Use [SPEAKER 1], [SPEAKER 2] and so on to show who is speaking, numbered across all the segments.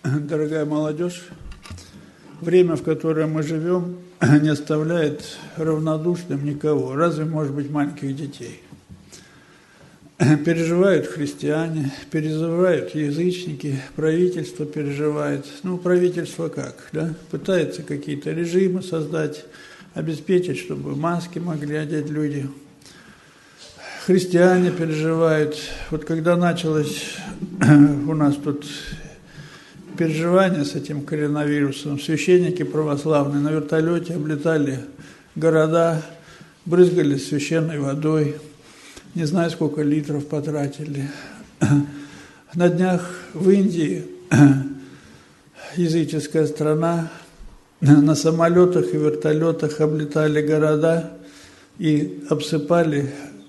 [SPEAKER 1] Дорогая молодежь, время, в которое мы живем, не оставляет равнодушным никого, разве, может быть, маленьких детей. Переживают христиане, переживают язычники, правительство переживает. Ну, правительство как, да? Пытается какие-то режимы создать, обеспечить, чтобы маски могли одеть люди. Христиане переживают. Вот когда началось у нас тут переживание с этим коронавирусом, священники православные на вертолете облетали города, брызгали священной водой, не знаю, сколько литров потратили. На днях в Индии, языческая страна, на самолетах и вертолетах облетали города и обсыпали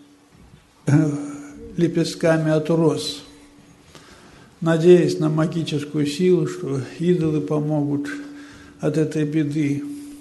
[SPEAKER 1] лепестками от роз, надеясь на магическую силу, что идолы помогут от этой беды.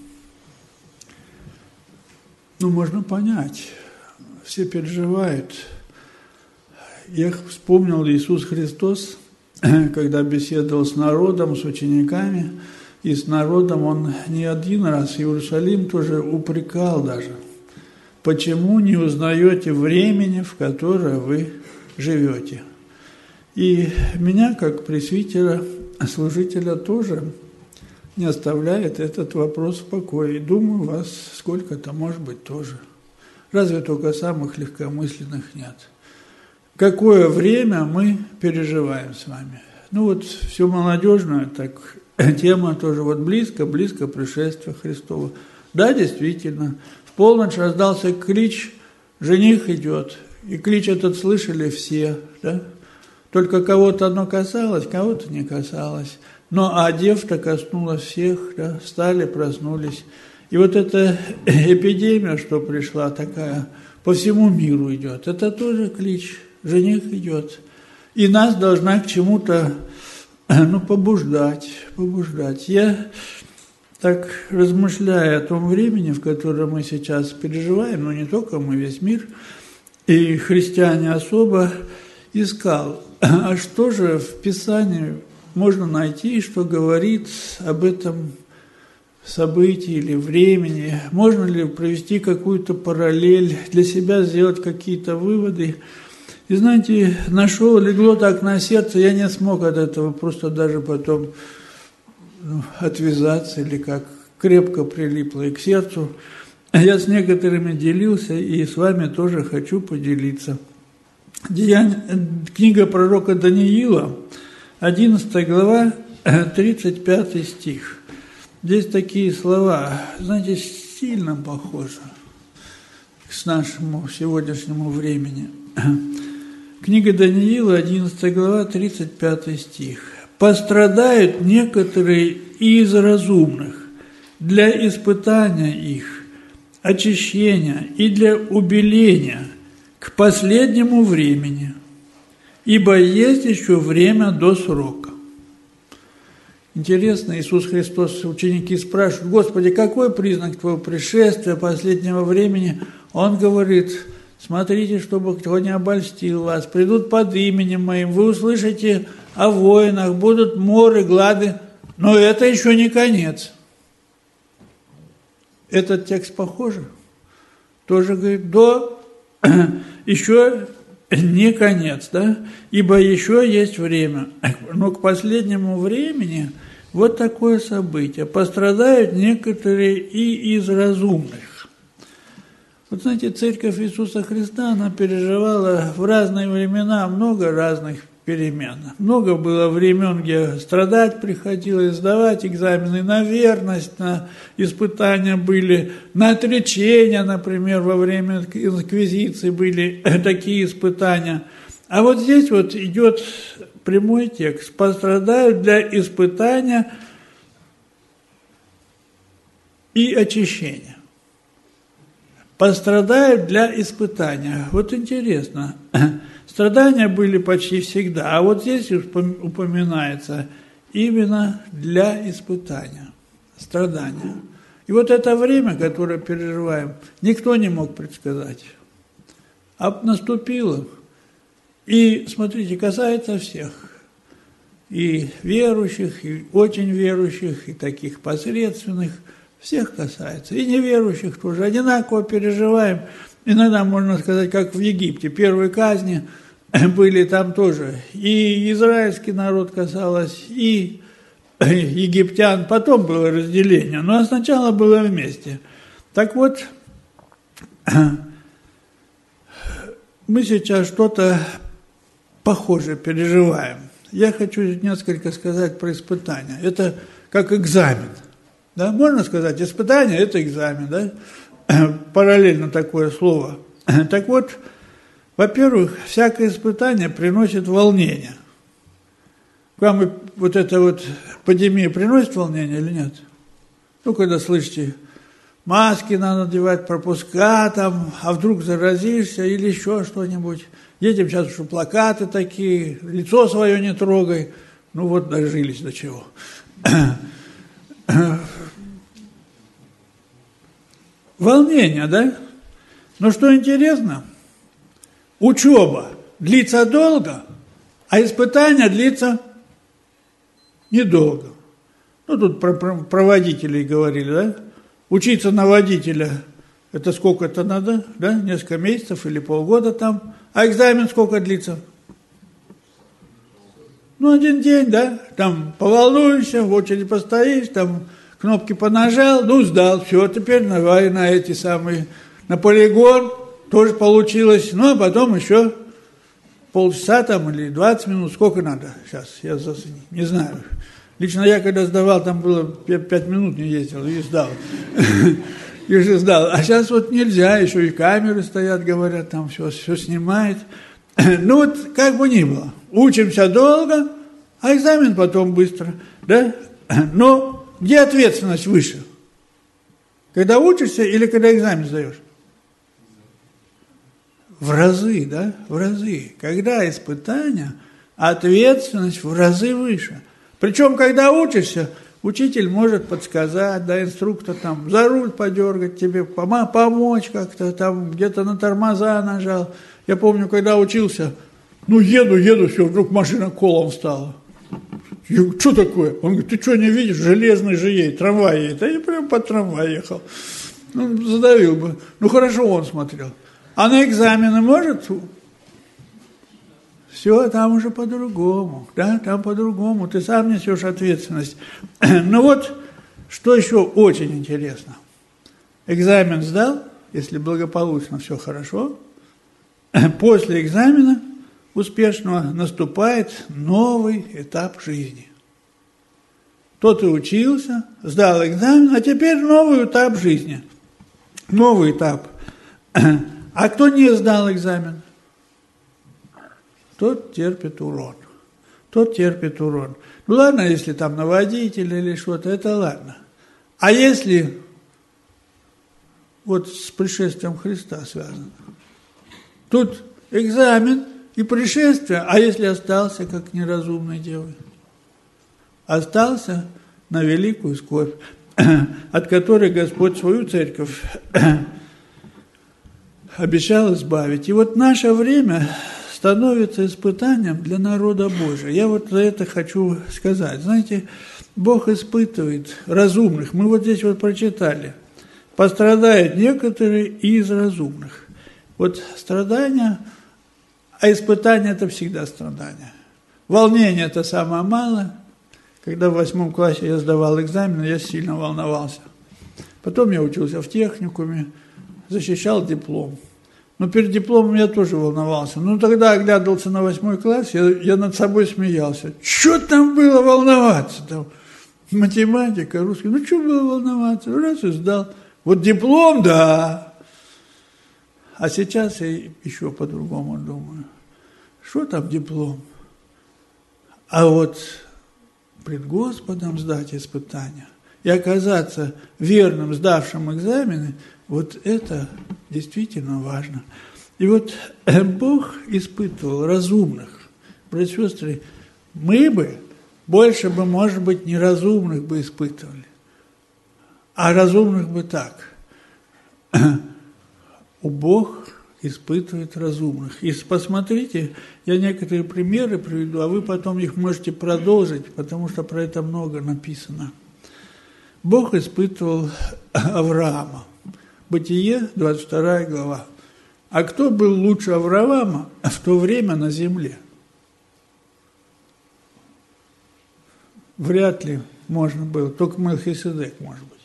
[SPEAKER 1] Ну, можно понять, все переживают. Я вспомнил Иисус Христос, когда беседовал с народом, с учениками, и с народом он не один раз, Иерусалим тоже упрекал даже. Почему не узнаете времени, в которое вы живете? И меня, как пресвитера, служителя, тоже не оставляет этот вопрос в покое. И думаю, вас сколько-то, может быть, тоже. Разве только самых легкомысленных нет. Какое время мы переживаем с вами? Ну вот, все молодежное, так, тема тоже вот близко пришествия Христова. Да, действительно, в полночь раздался клич, жених идет. И клич этот слышали все, да? Только кого-то оно касалось, кого-то не касалось. Но одев-то коснулось всех, да? Встали, проснулись. И вот эта эпидемия, что пришла такая, по всему миру идет, это тоже клич, жених идет. И нас должна к чему-то, побуждать. Я так размышляя о том времени, в котором мы сейчас переживаем, но не только мы, весь мир, и христиане особо, искал, а что же в Писании можно найти, что говорит об этом событии или времени, можно ли провести какую-то параллель, для себя сделать какие-то выводы. И знаете, нашел, легло так на сердце, я не смог от этого просто даже потом отвязаться, или как крепко прилипло и к сердцу. Я с некоторыми делился, и с вами тоже хочу поделиться. Книга пророка Даниила, 11 глава, 35 стих. Здесь такие слова, знаете, сильно похожи к нашему сегодняшнему времени. Книга Даниила, 11 глава, 35 стих. «Пострадают некоторые из разумных для испытания их, очищения и для убеления к последнему времени, ибо есть еще время до срока». Интересно, Иисус Христос, ученики спрашивают: «Господи, какой признак Твоего пришествия, последнего времени?» Он говорит: «Смотрите, чтобы кто не обольстил вас. Придут под именем Моим, вы услышите о войнах, будут моры, глады, но это еще не конец». Этот текст похож? Тоже говорит, еще не конец, да? Ибо еще есть время. Но к последнему времени вот такое событие. Пострадают некоторые и из разумных. Вот знаете, Церковь Иисуса Христа, она переживала в разные времена много разных перемен. Много было времен, где страдать приходилось, сдавать экзамены на верность, на испытания были, на отречения, например, во время инквизиции были такие испытания. А вот здесь вот идет прямой текст: «Пострадают для испытания и очищения». Пострадают для испытания. Вот интересно, страдания были почти всегда, а вот здесь упоминается именно для испытания, страдания. И вот это время, которое переживаем, никто не мог предсказать. А наступило. И, смотрите, касается всех. и верующих, и очень верующих, и таких посредственных. Всех касается. И неверующих тоже. Одинаково переживаем. Иногда можно сказать, как в Египте. Первые казни были там тоже. И израильский народ касалось, и египтян. Потом было разделение. Но сначала было вместе. Так вот, мы сейчас что-то похожее переживаем. Я хочу несколько сказать про испытания. Это как экзамен. Да, можно сказать, испытание – это экзамен, да? Параллельно такое слово. Так вот, во-первых, всякое испытание приносит волнение. Вам вот это вот пандемия приносит волнение или нет? Ну, когда слышите, маски надо надевать, пропуска там, а вдруг заразишься или еще что-нибудь. Детям сейчас уже плакаты такие, лицо свое не трогай. Ну вот дожились до чего. Волнение, да? Но что интересно, учеба длится долго, а испытание длится недолго. Ну, тут про водителей говорили, да? Учиться на водителя, это сколько-то надо, да? Несколько месяцев или полгода там. А экзамен сколько длится? Ну, один день, да? Там поволнуешься, в очереди постоишь, там кнопки понажал, ну, сдал, все, теперь давай на эти самые, на полигон, тоже получилось, ну, а потом еще полчаса там или 20 минут, сколько надо сейчас, я не знаю. Лично я, когда сдавал, там было 5 минут не ездил и сдал. И уже сдал. А сейчас вот нельзя, еще и камеры стоят, говорят, там все снимает. Ну, вот как бы ни было, учимся долго, а экзамен потом быстро, да? Но где ответственность выше? Когда учишься или когда экзамен сдаешь? В разы, да? В разы. Когда испытания, ответственность в разы выше. Причем, когда учишься, учитель может подсказать, да, инструктор там за руль подергать тебе, помочь как-то, там где-то на тормоза нажал. Я помню, когда учился, ну еду, все, вдруг машина колом стала. Я говорю, что такое? Он говорит, ты что, не видишь, железный же едет, трамвай едет. А я прям по трамваю ехал. Ну, задавил бы. Ну, хорошо он смотрел. А на экзамены может? Все, там уже по-другому. Да, там по-другому. Ты сам несешь ответственность. Ну вот, что еще очень интересно. Экзамен сдал, если благополучно все хорошо. После экзамена успешного наступает новый этап жизни. Тот и учился, сдал экзамен, а теперь новый этап жизни. Новый этап. А кто не сдал экзамен? Тот терпит урон. Тот терпит урон. Ну ладно, если там на водителя или что-то, это ладно. А если вот с пришествием Христа связано? Тут экзамен и пришествие, а если остался, как неразумный девой? Остался на великую скорбь, от которой Господь свою церковь обещал избавить. И вот наше время становится испытанием для народа Божия. Я вот за это хочу сказать. Знаете, Бог испытывает разумных. Мы вот здесь вот прочитали. Пострадают некоторые из разумных. Вот страдания, а испытания – это всегда страдания. Волнение – это самое малое. Когда в 8 классе я сдавал экзамены, я сильно волновался. Потом я учился в техникуме, защищал диплом. Но перед дипломом я тоже волновался. Ну, тогда оглядывался на 8 класс, я над собой смеялся. Что там было волноваться? Там математика, русский. Ну, что было волноваться? Раз и сдал. Вот диплом, да. А сейчас я еще по-другому думаю. Что там диплом? А вот пред Господом сдать испытания и оказаться верным, сдавшим экзамены, вот это действительно важно. И вот Бог испытывал разумных. Братья и сестры, мы бы больше бы, может быть, неразумных бы испытывали, а разумных бы так. Бог испытывает разумных. И посмотрите, я некоторые примеры приведу, а вы потом их можете продолжить, потому что про это много написано. Бог испытывал Авраама. Бытие, 22 глава. А кто был лучше Авраама в то время на земле? Вряд ли можно было, только Мелхиседек, может быть.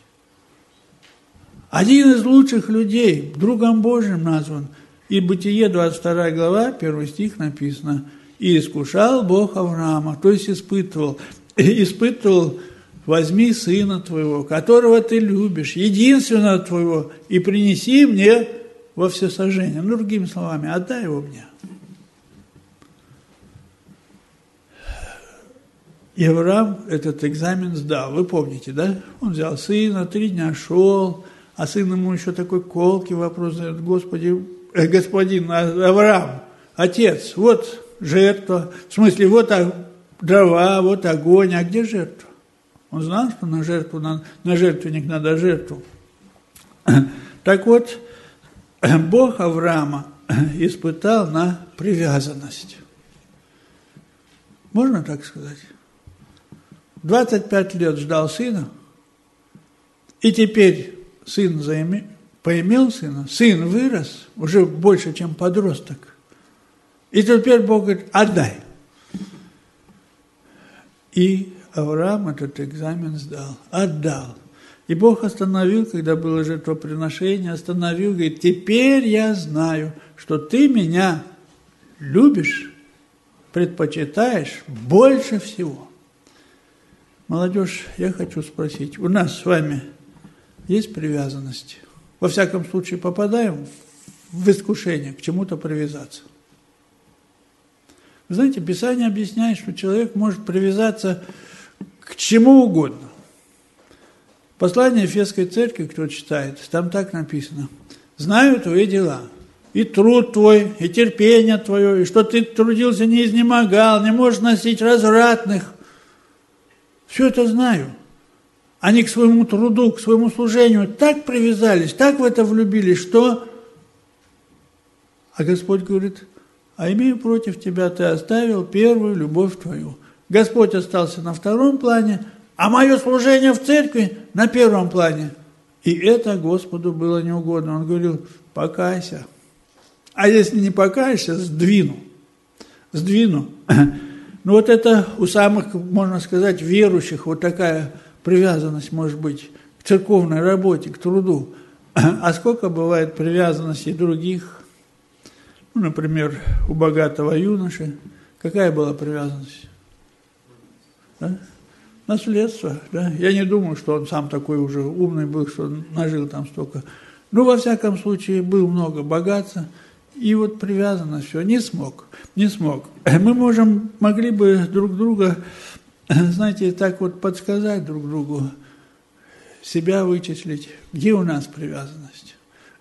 [SPEAKER 1] Один из лучших людей, другом Божьим назван. И Бытие, 22 глава, 1 стих написано. «И искушал Бог Авраама», то есть испытывал. «Возьми сына твоего, которого ты любишь, единственного твоего, и принеси мне во всесожжение». Ну, другими словами, отдай его мне. И Авраам этот экзамен сдал. Вы помните, да? Он взял сына, 3 дня шел, а сын ему еще такой колкий вопрос задает: господин Авраам, отец, вот жертва, в смысле, вот дрова, вот огонь, а где жертва? Он знал, что на жертвенник надо жертву. Так вот, Бог Авраама испытал на привязанность. Можно так сказать? 25 лет ждал сына, и теперь сын поимел сына, сын вырос, уже больше, чем подросток. И теперь Бог говорит: отдай. И Авраам этот экзамен сдал, отдал. И Бог остановил, когда было жертвоприношение, остановил, говорит: теперь я знаю, что ты меня любишь, предпочитаешь больше всего. Молодежь, я хочу спросить, у нас с вами есть привязанность? Во всяком случае, попадаем в искушение к чему-то привязаться. Вы знаете, Писание объясняет, что человек может привязаться к чему угодно. Послание Ефесской церкви, кто читает, там так написано: «Знаю твои дела, и труд твой, и терпение твое, и что ты трудился, не изнемогал, не можешь носить развратных. Все это знаю». Они к своему труду, к своему служению так привязались, так в это влюбились, что... А Господь говорит: а имею против тебя, ты оставил первую любовь твою. Господь остался на втором плане, а мое служение в церкви на первом плане. И это Господу было неугодно. Он говорил: покайся. А если не покаешься, сдвину. Ну вот это у самых, можно сказать, верующих вот такая привязанность может быть к церковной работе, к труду. А сколько бывает привязанностей других? Ну, например, у богатого юноши какая была привязанность? Да? Наследство. Да? Я не думаю, что он сам такой уже умный был, что нажил там столько. Ну, во всяком случае, было много богатства. И вот привязанность, все, не смог. Мы могли бы друг друга, знаете, так вот подсказать друг другу, себя вычислить. Где у нас привязанность?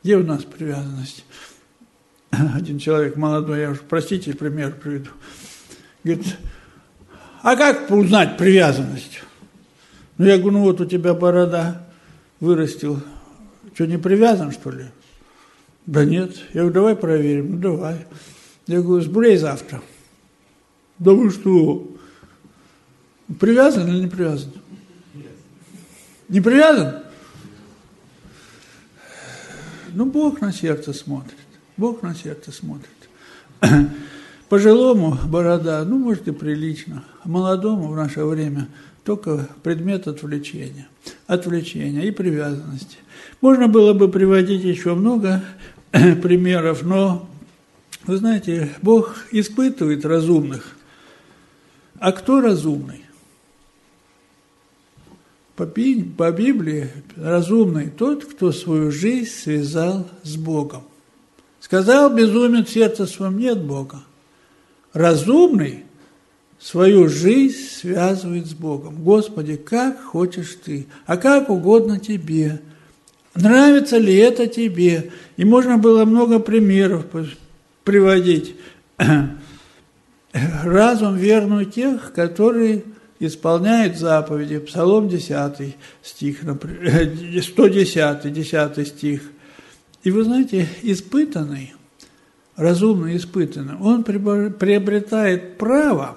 [SPEAKER 1] Один человек молодой, я уж, простите, пример приведу, говорит: а как узнать привязанность? Ну, я говорю: ну вот у тебя борода вырастил, что, не привязан, что ли? Да нет. Я говорю: давай проверим. Ну, давай. Я говорю: сбрей завтра. Да вы что? Привязан или не привязан? Не привязан? Ну, Бог на сердце смотрит. Пожилому борода, ну, может, и прилично. А молодому в наше время только предмет отвлечения и привязанности. Можно было бы приводить еще много примеров, но, вы знаете, Бог испытывает разумных. А кто разумный? По Библии разумный тот, кто свою жизнь связал с Богом. Сказал безумец в сердце своем: нет Бога. Разумный свою жизнь связывает с Богом. Господи, как хочешь ты, а как угодно тебе. Нравится ли это тебе? И можно было много примеров приводить. Разум верный тех, которые исполняют заповеди. Псалом 10 стих, 110 10 стих. И вы знаете, испытанный разумный, испытанный, он приобретает право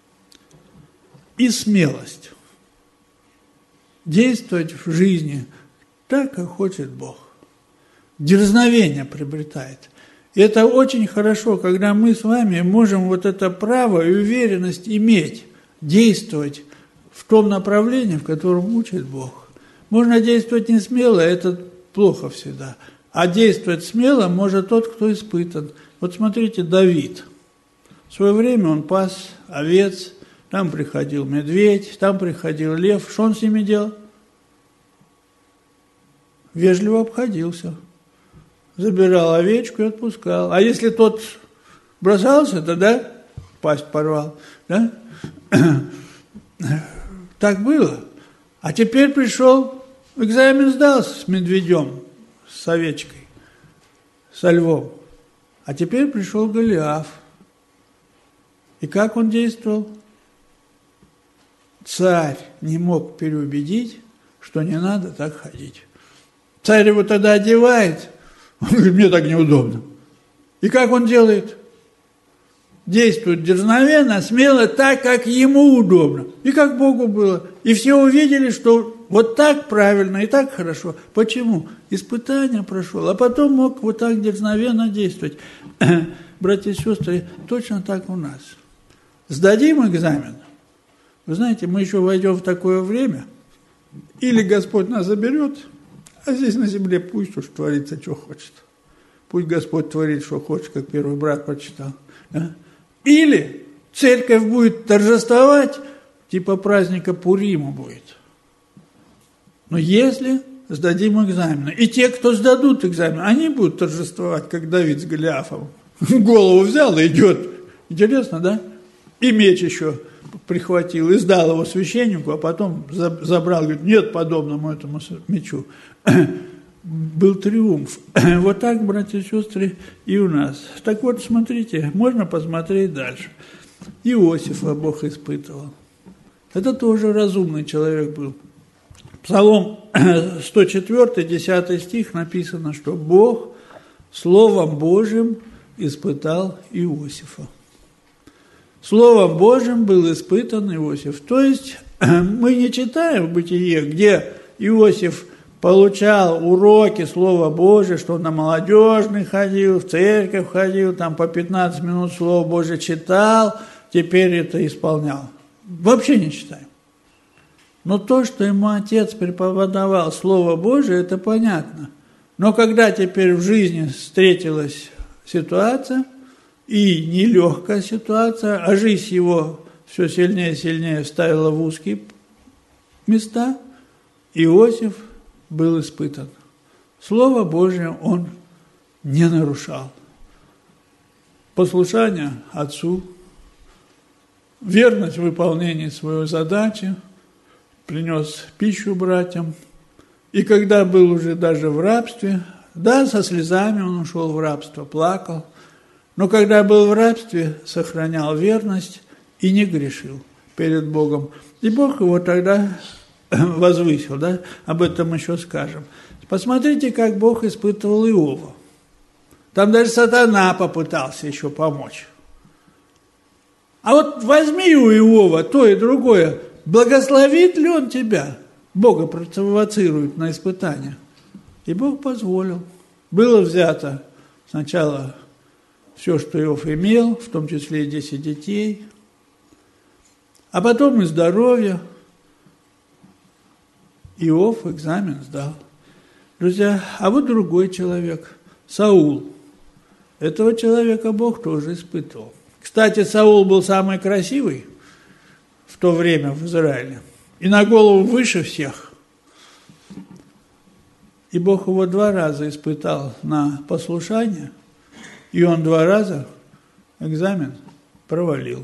[SPEAKER 1] и смелость действовать в жизни так, как хочет Бог. Дерзновение приобретает. И это очень хорошо, когда мы с вами можем вот это право и уверенность иметь, действовать в том направлении, в котором учит Бог. Можно действовать не смело, это плохо всегда. А действовать смело может тот, кто испытан. Вот смотрите, Давид. В свое время он пас овец, там приходил медведь, там приходил лев. Что он с ними делал? Вежливо обходился. Забирал овечку и отпускал. А если тот бросался, тогда пасть порвал. Да? Так было. А теперь пришел, экзамен сдал с медведем, с овечкой, со львом. А теперь пришел Голиаф. И как он действовал? Царь не мог переубедить, что не надо так ходить. Царь его тогда одевает, он говорит, мне так неудобно. И как он делает? Действует дерзновенно, смело, так, как ему удобно. И как Богу было. И все увидели, что вот так правильно и так хорошо. Почему? Испытание прошел, а потом мог вот так дерзновенно действовать. Братья и сестры, точно так у нас. Сдадим экзамен. Вы знаете, мы еще войдем в такое время, или Господь нас заберет, а здесь на земле пусть уж творится, что хочет. Пусть Господь творит, что хочет, как первый брат прочитал. Да? Или церковь будет торжествовать, типа праздника Пурима будет. Но если сдадим экзамен, и те, кто сдадут экзамен, они будут торжествовать, как Давид с Голиафом. Голову взял и идет. Интересно, да? И меч еще прихватил и сдал его священнику, а потом забрал, говорит, нет подобному этому мечу. Был триумф. Вот так, братья и сестры, и у нас. Так вот, смотрите, можно посмотреть дальше. Иосифа Бог испытывал. Это тоже разумный человек был. Псалом 104, 10 стих написано, что Бог Словом Божьим испытал Иосифа. Словом Божьим был испытан Иосиф. То есть мы не читаем в Бытие, где Иосиф получал уроки Слова Божия, что он на молодежный ходил, в церковь ходил, там по 15 минут Слово Божие читал, теперь это исполнял. Вообще не читаем. Но то, что ему отец преподавал Слово Божие, это понятно. Но когда теперь в жизни встретилась ситуация, и нелегкая ситуация, а жизнь его все сильнее и сильнее вставила в узкие места, Иосиф был испытан. Слово Божие он не нарушал. Послушание отцу, верность в выполнении своей задачи, принес пищу братьям. И когда был уже даже в рабстве, да, со слезами он ушел в рабство, плакал, но когда был в рабстве, сохранял верность и не грешил перед Богом. И Бог его тогда возвысил, да? Об этом еще скажем. Посмотрите, как Бог испытывал Иова. Там даже сатана попытался еще помочь. А вот возьми у Иова то и другое, благословит ли он тебя? Бога провоцирует на испытание. И Бог позволил. Было взято сначала все, что Иов имел, в том числе и 10 детей, а потом и здоровье. Иов экзамен сдал. Друзья, а вот другой человек, Саул. Этого человека Бог тоже испытывал. Кстати, Саул был самый красивый в то время в Израиле. И на голову выше всех. И Бог его 2 раза испытал на послушание, и он 2 раза экзамен провалил.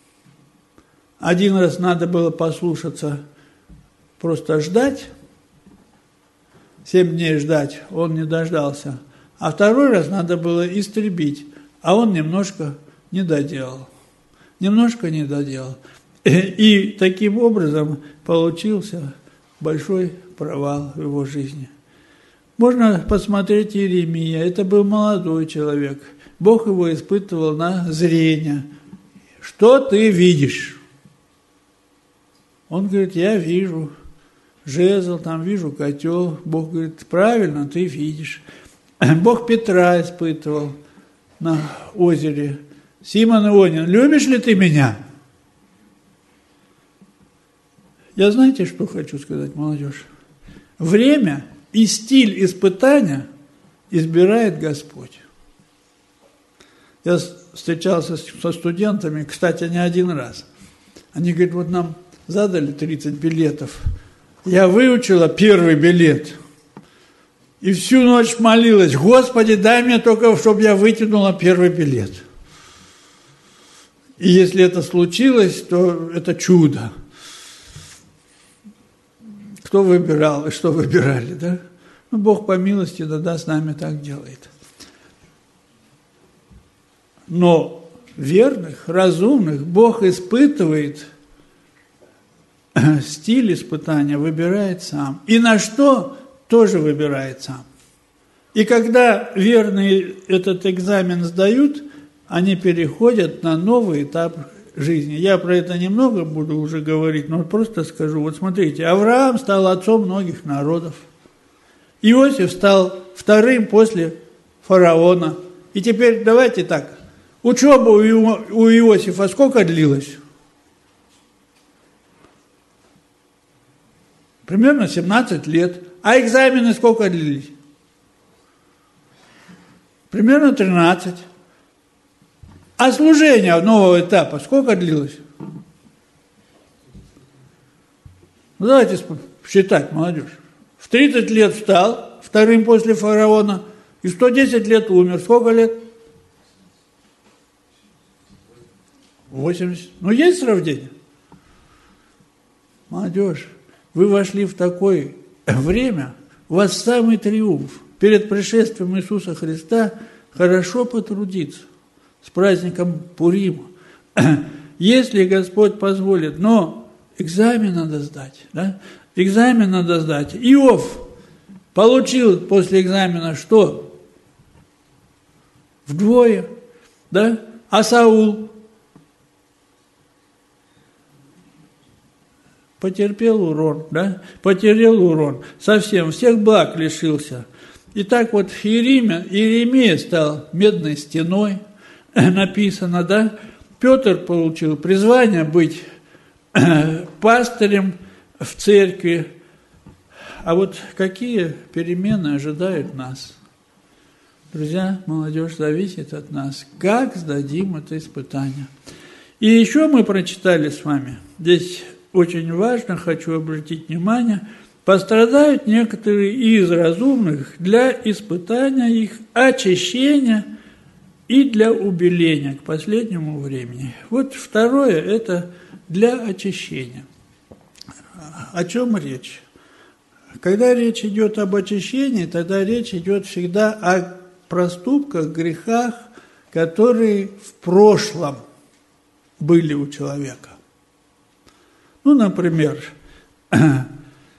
[SPEAKER 1] 1 раз надо было послушаться, просто ждать, 7 дней ждать, он не дождался. А 2 раз надо было истребить, а он немножко не доделал. Немножко не доделал. И таким образом получился большой провал в его жизни. Можно посмотреть Иеремия. Это был молодой человек. Бог его испытывал на зрение. Что ты видишь? Он говорит, я вижу жезл, там вижу котел. Бог говорит, правильно, ты видишь. Бог Петра испытывал на озере. Симон Ионин, любишь ли ты меня? Я знаете, что хочу сказать, молодежь? Время и стиль испытания избирает Господь. Я встречался со студентами, кстати, не один раз. Они говорят, вот нам задали 30 билетов. Я выучила первый билет. И всю ночь молилась, Господи, дай мне только, чтобы я вытянула первый билет. И если это случилось, то это чудо. Кто выбирал и что выбирали, да? Ну, Бог по милости иногда с нами так делает. Но верных, разумных Бог испытывает, стиль испытания выбирает сам. И на что тоже выбирает сам. И когда верные этот экзамен сдают, они переходят на новый этап жизни. Я про это немного буду уже говорить, но просто скажу. Вот смотрите, Авраам стал отцом многих народов. Иосиф стал вторым после фараона. И теперь давайте так. Учеба у Иосифа сколько длилась? Примерно 17 лет. А экзамены сколько длились? Примерно 13. А служение нового этапа сколько длилось? Ну, давайте считать, молодежь. В 30 лет встал, вторым после фараона, и 110 лет умер. Сколько лет? 80. Ну, есть сравнение? Молодежь, вы вошли в такое время, у вас самый триумф. Перед пришествием Иисуса Христа хорошо потрудиться. С праздником Пурима. Если Господь позволит, но экзамен надо сдать. Да? Экзамен надо сдать. Иов получил после экзамена что? Вдвое. Да? А Саул потерпел урон. Да? Потерял урон. Совсем. Всех благ лишился. И так вот Иеремия стал медной стеной. Написано, да? Петр получил призвание быть пастырем в церкви. А вот какие перемены ожидают нас? Друзья, молодежь, зависит от нас. Как сдадим это испытание? И еще мы прочитали с вами, здесь очень важно, хочу обратить внимание, пострадают некоторые из разумных для испытания их, очищения и для убеления к последнему времени. Вот второе – это для очищения. О чем речь? Когда речь идет об очищении, тогда речь идет всегда о проступках, грехах, которые в прошлом были у человека. Ну, например, это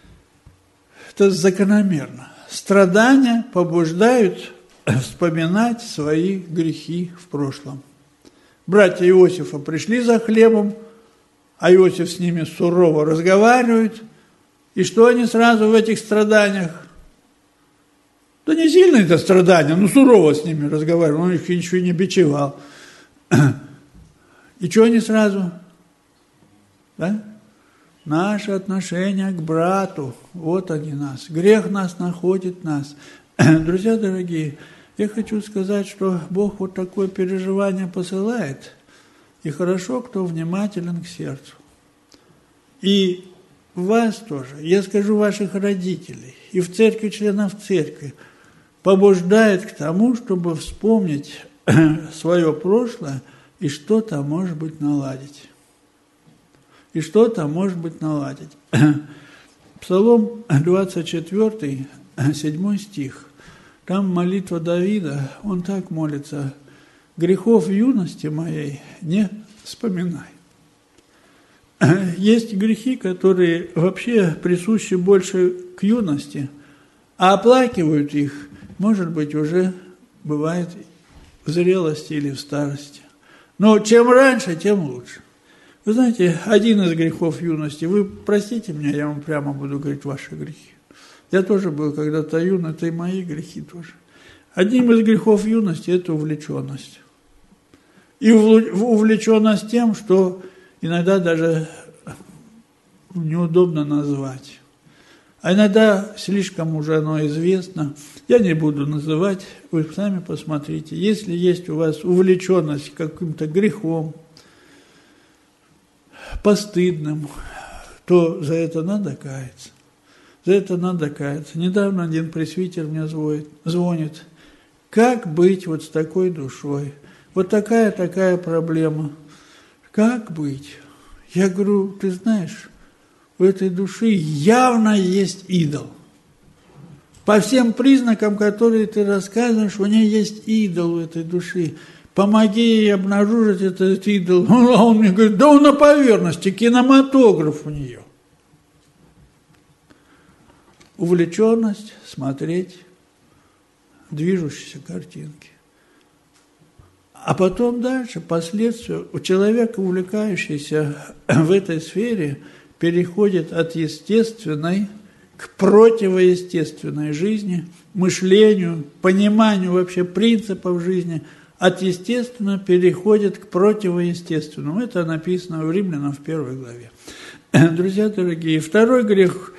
[SPEAKER 1] закономерно. Страдания побуждают вспоминать свои грехи в прошлом. Братья Иосифа пришли за хлебом, а Иосиф с ними сурово разговаривает. И что они сразу в этих страданиях? Да не сильно это страдания, но сурово с ними разговаривал, он их еще и не бичевал. И что они сразу? Да? Наше отношение к брату, вот они нас. Грех нас находит нас. Друзья дорогие, я хочу сказать, что Бог вот такое переживание посылает, и хорошо, кто внимателен к сердцу. И вас тоже, я скажу, ваших родителей, и в церкви, членов церкви, побуждает к тому, чтобы вспомнить свое прошлое и что-то, может быть, наладить. И что-то, может быть, наладить. Псалом 24, 7 стих. Там молитва Давида, он так молится: «Грехов юности моей не вспоминай». Есть грехи, которые вообще присущи больше к юности, А оплакивают их, может быть, уже бывает в зрелости или в старости. Но чем раньше, тем лучше. Вы знаете, один из грехов юности, вы простите меня, я вам прямо буду говорить ваши грехи. Я тоже был когда-то юн, это и мои грехи тоже. Одним из грехов юности – это увлеченность. И увлеченность тем, что иногда даже неудобно назвать. А иногда слишком уже оно известно. Я не буду называть, вы сами посмотрите. Если есть у вас увлеченность каким-то грехом, постыдным, то за это надо каяться. За это надо каяться. Недавно один пресвитер мне звонит. Как быть вот с такой душой? Вот такая проблема. Как быть? Я говорю, ты знаешь, у этой души явно есть идол. По всем признакам, которые ты рассказываешь, у нее есть идол у этой души. Помоги ей обнаружить этот идол. А он мне говорит, да он на поверхности, кинематограф у нее. Увлеченность смотреть движущиеся картинки. А потом дальше, последствия, у человека, увлекающегося в этой сфере, переходит от естественной к противоестественной жизни, мышлению, пониманию вообще принципов жизни, от естественного переходит к противоестественному. Это написано в Римлянам в 1 главе. Друзья дорогие, второй грех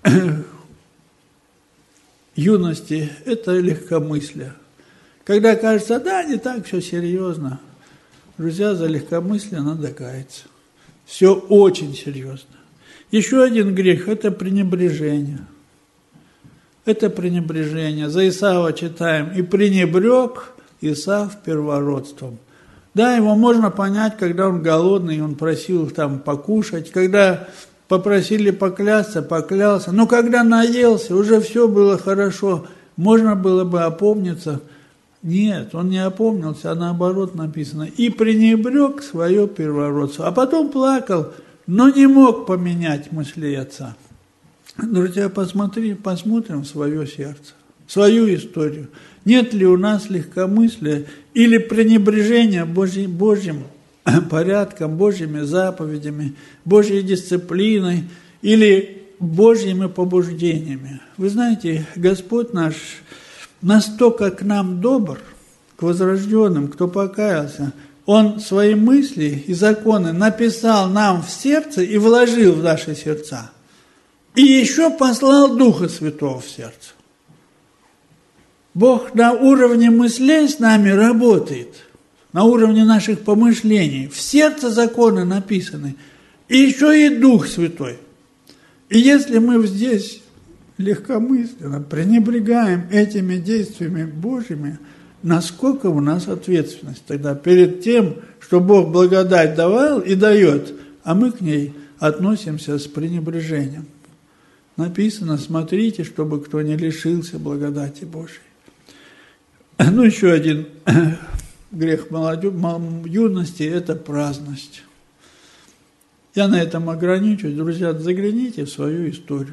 [SPEAKER 1] юности – это легкомыслие. Когда кажется, да, не так все серьезно. Друзья, за легкомыслие надо каяться. Все очень серьезно. Еще один грех – это пренебрежение. Это пренебрежение. За Исава читаем. «И пренебрег Исав первородством». Да, его можно понять, когда он голодный, он просил их там покушать. Когда попросили поклясться, поклялся. Но когда наелся, уже все было хорошо. Можно было бы опомниться. Нет, он не опомнился, а наоборот написано. «И пренебрег свое первородство». А потом плакал, но не мог поменять мысли отца. Друзья, посмотрим в свое сердце, свою историю. Нет ли у нас легкомыслия или пренебрежения Божьим порядком, Божьими заповедями, Божьей дисциплиной или Божьими побуждениями? Вы знаете, Господь наш настолько к нам добр, к возрожденным, кто покаялся, Он свои мысли и законы написал нам в сердце и вложил в наши сердца. И еще послал Духа Святого в сердце. Бог на уровне мыслей с нами работает, на уровне наших помышлений. В сердце законы написаны. И еще и Дух Святой. И если мы здесь легкомысленно пренебрегаем этими действиями Божьими, насколько у нас ответственность тогда перед тем, что Бог благодать давал и дает, а мы к ней относимся с пренебрежением. Написано, смотрите, чтобы кто не лишился благодати Божьей. Ну, еще один грех юности – это праздность. Я на этом ограничусь. Друзья, загляните в свою историю.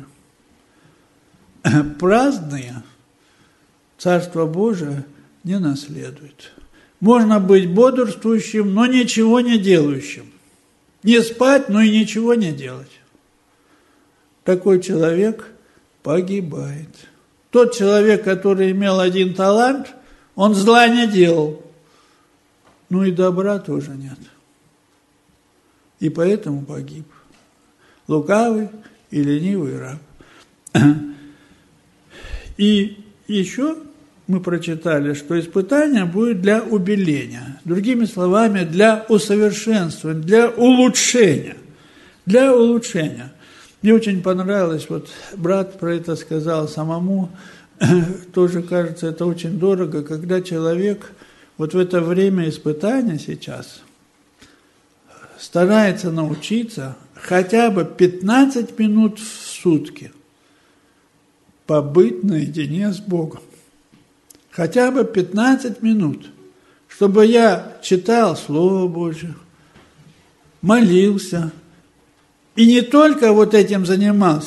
[SPEAKER 1] Праздные Царство Божие не наследует. Можно быть бодрствующим, но ничего не делающим. Не спать, но и ничего не делать. Такой человек погибает. Тот человек, который имел один талант, он зла не делал. Ну и добра тоже нет. И поэтому погиб. Лукавый и ленивый раб. И еще мы прочитали, что испытание будет для убеления. Другими словами, для усовершенствования, для улучшения. Для улучшения. Мне очень понравилось, вот брат про это сказал самому, тоже кажется, это очень дорого, когда человек вот в это время испытания сейчас старается научиться хотя бы 15 минут в сутки побыть наедине с Богом. Хотя бы 15 минут, чтобы я читал Слово Божие, молился, и не только вот этим занимался,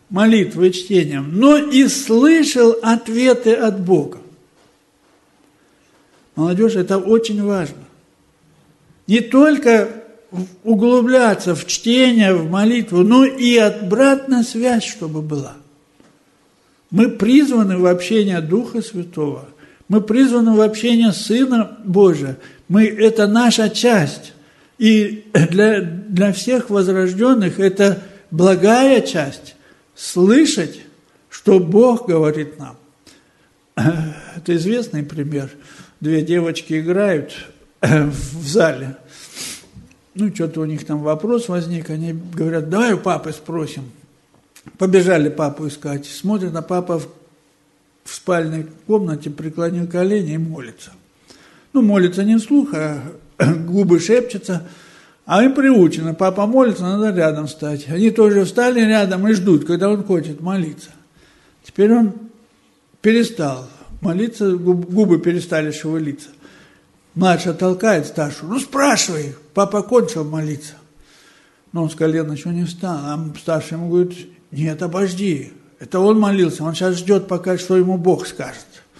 [SPEAKER 1] молитвой и чтением, но и слышал ответы от Бога. Молодежь, это очень важно. Не только углубляться в чтение, в молитву, но и обратная связь, чтобы была. Мы призваны в общение Духа Святого, мы призваны в общение Сына Божия. Это наша часть. И для всех возрожденных это благая часть – слышать, что Бог говорит нам. Это известный пример. 2 девочки играют в зале. Что-то у них там вопрос возник. Они говорят, давай у папы спросим. Побежали папу искать. Смотрят, а папа в спальной комнате преклонил колени и молится. Молится не вслух, а губы шепчутся. А им приучено. Папа молится, надо рядом стать. Они тоже встали рядом и ждут, когда он хочет молиться. Теперь он перестал молиться, губы перестали шевелиться. Младшая толкает старшую. Спрашивай, папа кончил молиться. Но он с колена еще не встал. А старший ему говорит, нет, обожди. Это он молился, он сейчас ждет, пока что ему Бог скажет.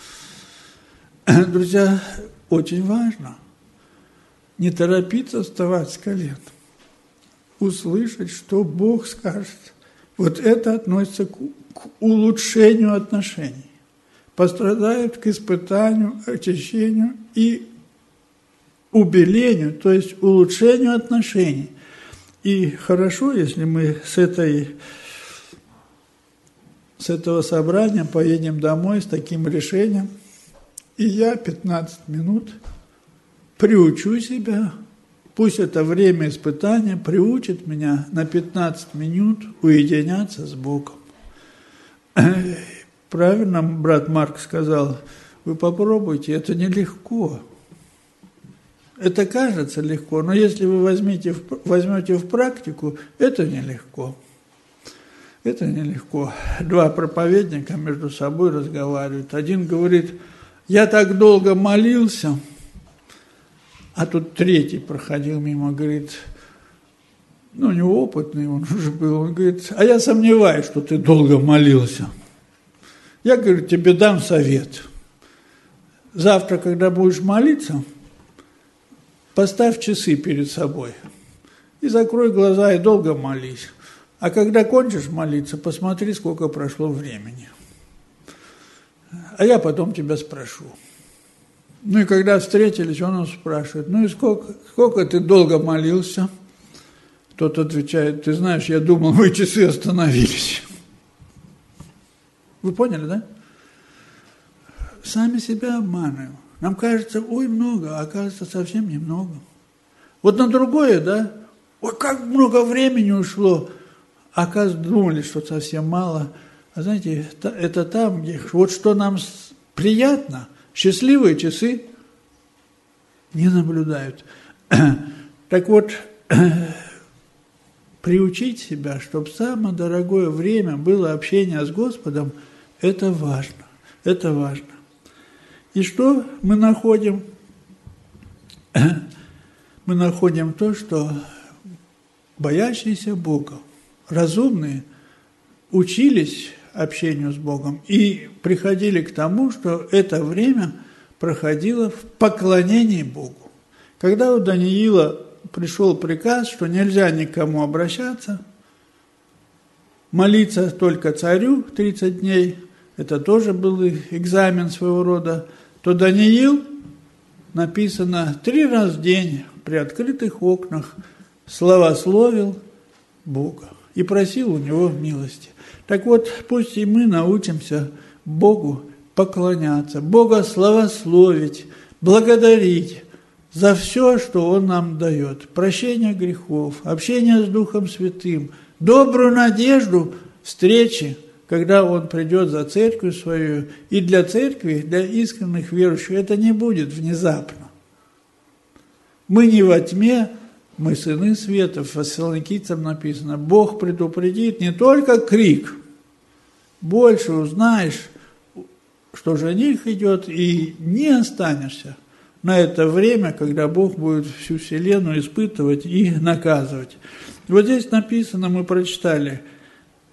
[SPEAKER 1] Друзья, очень важно не торопиться вставать с колен. Услышать, что Бог скажет. Вот это относится к улучшению отношений. Пострадает к испытанию, очищению и убелению, то есть улучшению отношений. И хорошо, если мы с этого собрания поедем домой с таким решением, и я 15 минут приучу себя, пусть это время испытания приучит меня на 15 минут уединяться с Богом. Правильно брат Марк сказал, вы попробуйте, это нелегко. Это кажется легко, но если вы возьмете в практику, это нелегко. Это нелегко. 2 проповедника между собой разговаривают. Один говорит, я так долго молился, а тут третий проходил мимо, говорит, неопытный он уже был, он говорит, а я сомневаюсь, что ты долго молился. Я, говорю, тебе дам совет. Завтра, когда будешь молиться, поставь часы перед собой и закрой глаза и долго молись. А когда кончишь молиться, посмотри, сколько прошло времени. А я потом тебя спрошу. И когда встретились, он нас спрашивает, и сколько ты долго молился? Тот отвечает, ты знаешь, я думал, мои часы остановились. Вы поняли, да? Сами себя обманываем. Нам кажется, много, а оказывается совсем немного. Вот на другое, да? Как много времени ушло. Оказывается, думали, что совсем мало. А знаете, это там, где вот что нам приятно, счастливые часы не наблюдают. Так вот, приучить себя, чтобы самое дорогое время было общение с Господом, это важно. Это важно. И что мы находим? Мы находим то, что боящиеся Бога, разумные, учились общению с Богом и приходили к тому, что это время проходило в поклонении Богу. Когда у Даниила пришел приказ, что нельзя никому обращаться, молиться только царю 30 дней, это тоже был экзамен своего рода, то Даниил, написано, 3 раза в день при открытых окнах славословил Бога и просил у него милости. Так вот, пусть и мы научимся Богу поклоняться, Бога славословить, благодарить за все, что Он нам дает. Прощение грехов, общение с Духом Святым, добрую надежду встречи, когда Он придет за церковью свою. И для церкви, для искренних верующих, это не будет внезапно. Мы не во тьме, мы сыны света, в Фессалоникийцам написано, Бог предупредит не только крик, больше узнаешь, что жених идет, и не останешься на это время, когда Бог будет всю вселенную испытывать и наказывать. Вот здесь написано, мы прочитали,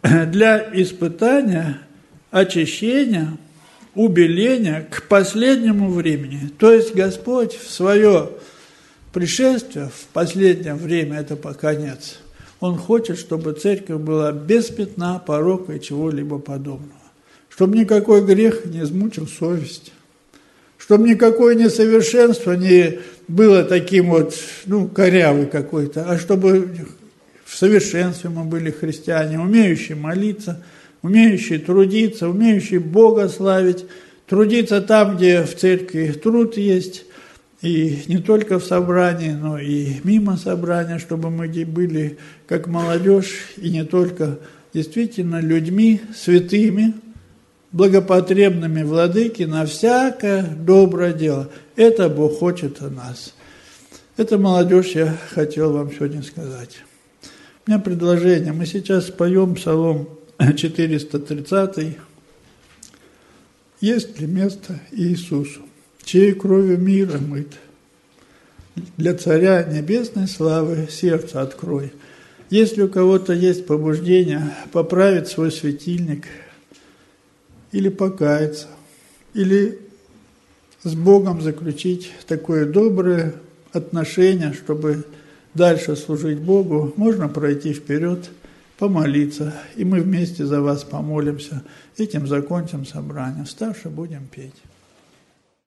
[SPEAKER 1] для испытания, очищения, убеления к последнему времени. То есть Господь в свое пришествие, в последнее время, это пока нет, Он хочет, чтобы церковь была без пятна, порока и чего-либо подобного. Чтобы никакой грех не измучил совесть. Чтобы никакое несовершенство не было таким вот, корявый какой-то, а чтобы в совершенстве мы были христиане, умеющие молиться, умеющие трудиться, умеющие Бога славить, трудиться там, где в церкви труд есть, и не только в собрании, но и мимо собрания, чтобы мы были как молодежь, и не только действительно людьми святыми, благопотребными владыки на всякое доброе дело. Это Бог хочет от нас. Это, молодежь, я хотел вам сегодня сказать. У меня предложение. Мы сейчас поем Псалом 430. Есть ли место Иисусу, чьей кровью мир омыт? Для Царя небесной славы сердце открой. Если у кого-то есть побуждение поправить свой светильник, или покаяться, или с Богом заключить такое доброе отношение, чтобы дальше служить Богу, можно пройти вперед, помолиться, и мы вместе за вас помолимся. Этим закончим собрание. Вставши будем петь.